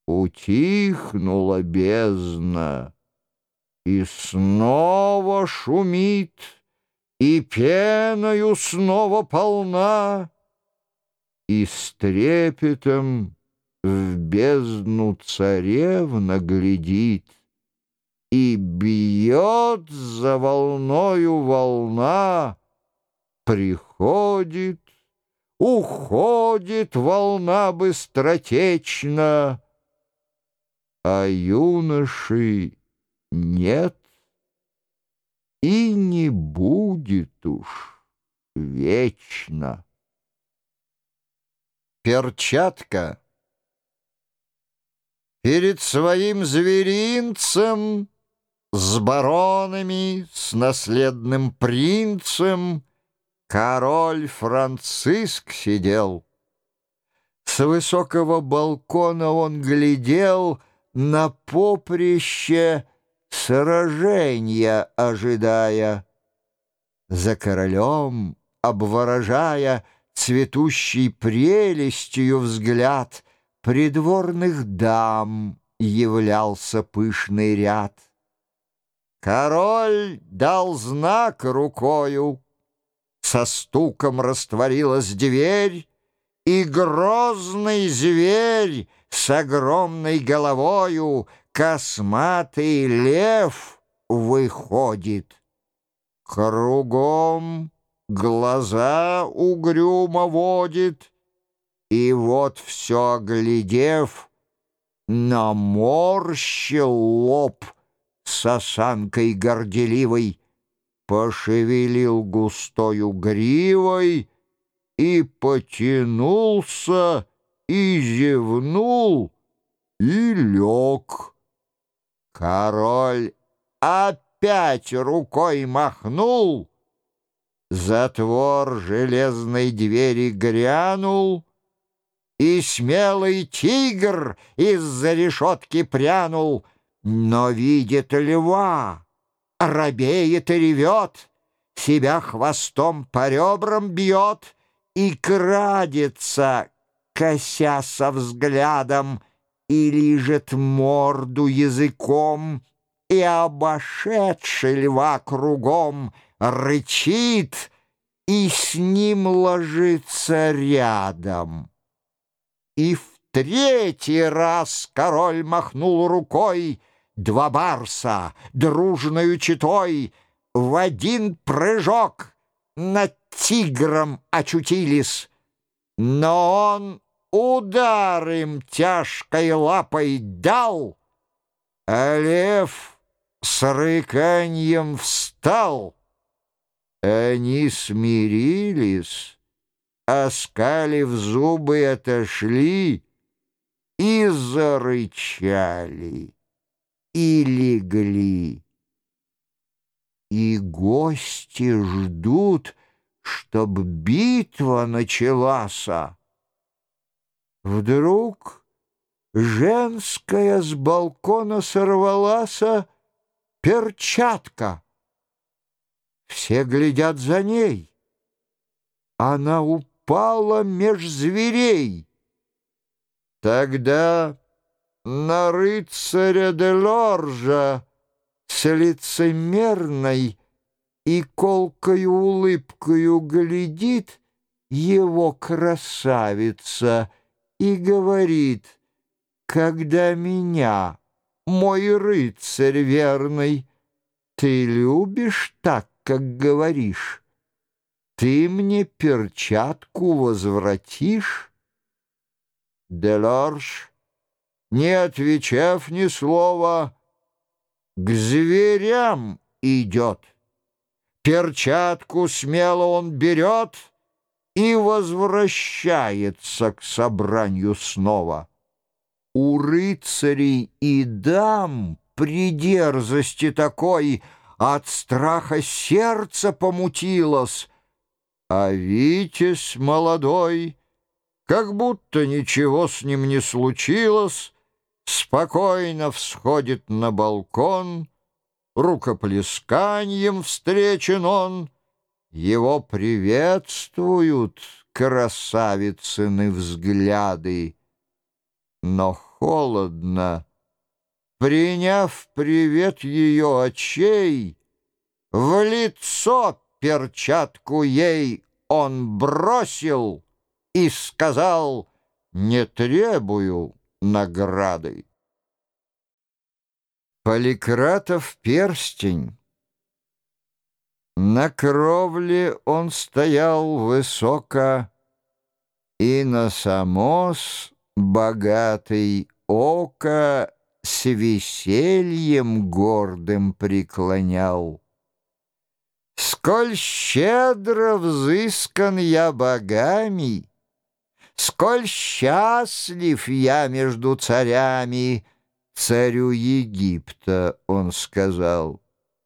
Утихнула бездна, и снова шумит, и пеною снова полна, и с трепетом в бездну царевна глядит, и бьет за волною волна. Приходит, уходит волна быстротечно, а юноши нет и не будет уж вечно. Перчатка. Перед своим зверинцем с баронами, с наследным принцем король Франциск сидел. С высокого балкона он глядел на поприще, сраженья ожидая. За королем, обворожая цветущей прелестью взгляд, придворных дам являлся пышный ряд. Король дал знак рукою, со стуком растворилась дверь, и грозный зверь с огромной головою, косматый лев, выходит. Кругом глаза угрюмо водит, и вот все оглядев, наморщил лоб с осанкой горделивой, пошевелил густою гривой и потянулся, и зевнул, и лег. Король опять рукой махнул, затвор железной двери грянул, и смелый тигр из-за решетки прянул, но видит льва, робеет и ревет, себя хвостом по ребрам бьет и крадется, кося со взглядом, и лижет морду языком, и, обошедший льва кругом, рычит и с ним ложится рядом. И в третий раз король махнул рукой, два барса дружною четой в один прыжок над тигром очутились, но он удар им тяжкой лапой дал, а лев с рыканьем встал. Они смирились, оскалив зубы, отошли и зарычали, и легли. И гости ждут, чтоб битва началась. Вдруг женская с балкона сорвалась перчатка. Все глядят за ней. Она упала меж зверей. Тогда на рыцаря де Лоржа с лицемерной и колкою улыбкою глядит его красавица и говорит: «Когда меня, мой рыцарь верный, ты любишь так, как говоришь, ты мне перчатку возвратишь?» Де Лорж, не отвечав ни слова, к зверям идет. Перчатку смело он берет и возвращается к собранию снова. У рыцарей и дам при дерзости такой от страха сердце помутилось, а Витязь молодой, как будто ничего с ним не случилось, спокойно всходит на балкон, рукоплесканьем встречен он, его приветствуют красавицыны взгляды. Но холодно. Приняв привет ее очей, в лицо перчатку ей он бросил и сказал: «Не требую награды». Поликратов перстень. На кровле он стоял высоко, и на самос богатый око с весельем гордым преклонял. Сколь щедро взыскан я богами, сколь счастлив я между царями, царю Египта он сказал: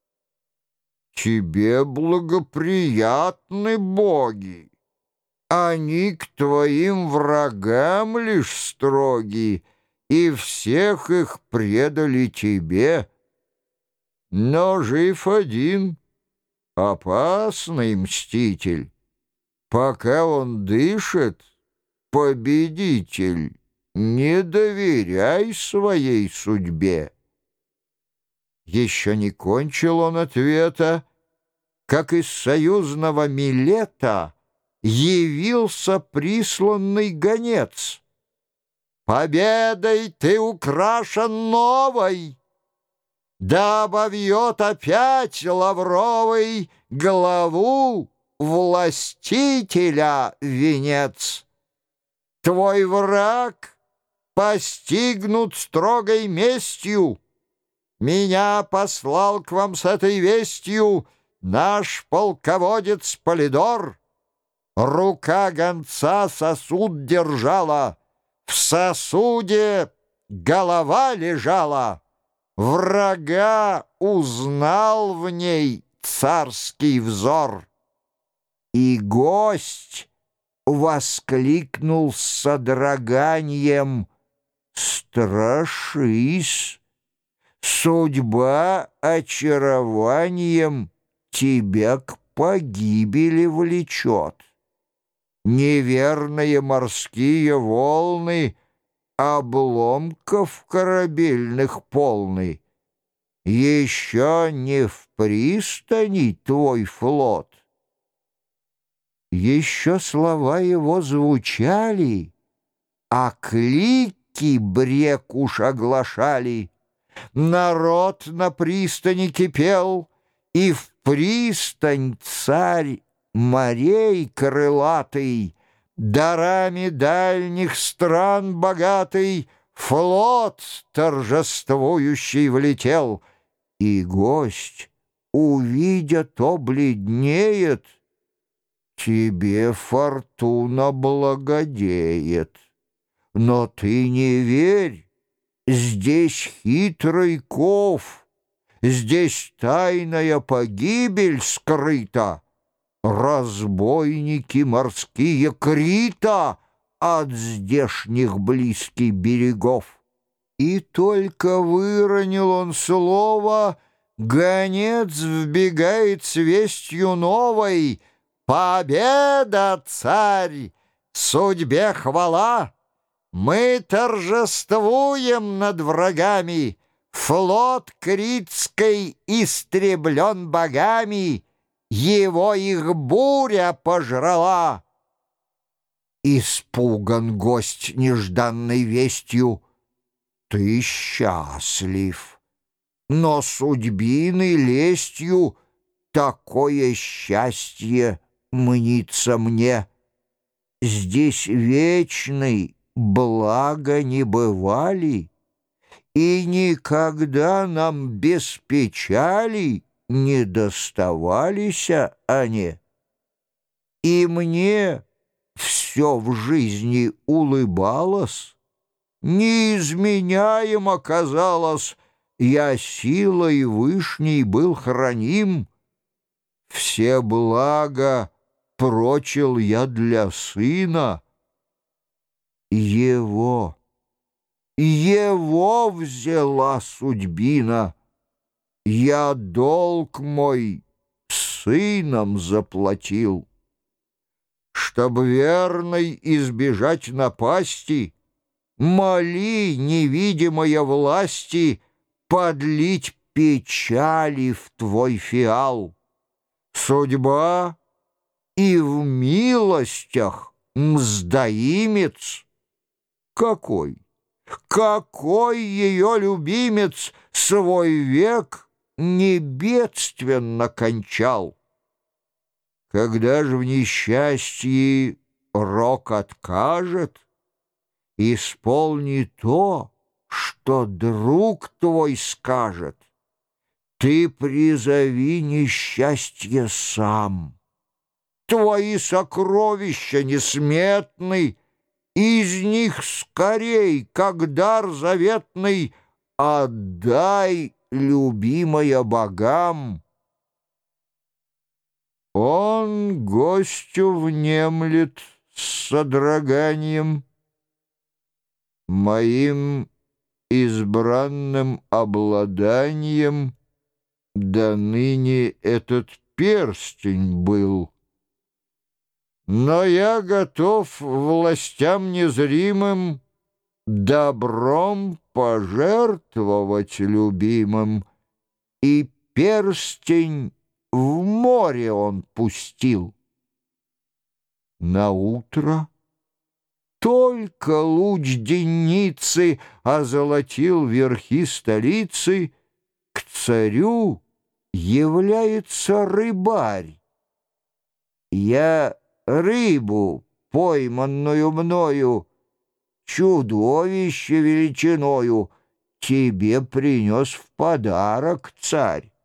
«Тебе благоприятны боги, они к твоим врагам лишь строги, и всех их предали тебе. Но жив один опасный мститель, пока он дышит, победитель, не доверяй своей судьбе». Еще не кончил он ответа, как из союзного Милета явился присланный гонец. «Победой ты украшен новой, да обовьет опять лавровый главу властителя венец. Твой враг постигнут строгой местью. Меня послал к вам с этой вестью наш полководец Полидор. Рука гонца сосуд держала, в сосуде голова лежала. Врага узнал в ней царский взор. И гость воскликнул с содроганием: «Страшись! Судьба очарованием тебя к погибели влечет. Неверные морские волны обломков корабельных полны. Еще не в пристани твой флот». Еще слова его звучали, а клики брек уж оглашали. Народ на пристани кипел, и в пристань царь морей крылатый, дарами дальних стран богатый, флот торжествующий влетел. И гость, увидя то, бледнеет: «Тебе фортуна благодеет, но ты не верь. Здесь хитрый ков, здесь тайная погибель скрыта. Разбойники морские Крита от здешних близких берегов». И только выронил он слово, гонец вбегает с вестью новой: «Победа, царь! Судьбе хвала! Мы торжествуем над врагами! Флот Критской истреблен богами, его их буря пожрала». Испуган гость нежданной вестью: «Ты счастлив, но судьбиной лестью такое счастье мнится мне. Здесь вечный благо не бывали, и никогда нам без печали не доставались они. И мне все в жизни улыбалось, неизменяем оказалось, я силой вышней был храним. Все блага прочил я для сына. Его взяла судьбина. Я долг мой сыном заплатил. Чтоб верной избежать напасти, моли, невидимая власти, подлить печали в твой фиал. Судьба и в милостях мздоимец. Какой ее любимец свой век не бедственно кончал? Когда же в несчастье рок откажет, исполни то, что друг твой скажет. Ты призови несчастье сам. Твои сокровища несметны, из них скорей, как дар заветный, отдай, любимая, богам. Он гостю внемлет с содроганием: моим избранным обладанием до ныне этот перстень был. Но я готов властям незримым добром пожертвовать любимым, и перстень в море он пустил. Наутро только луч денницы озолотил верхи столицы, к царю является рыбарь. Я рыбу, пойманную мною, чудовище величиною, тебе принес в подарок, царь.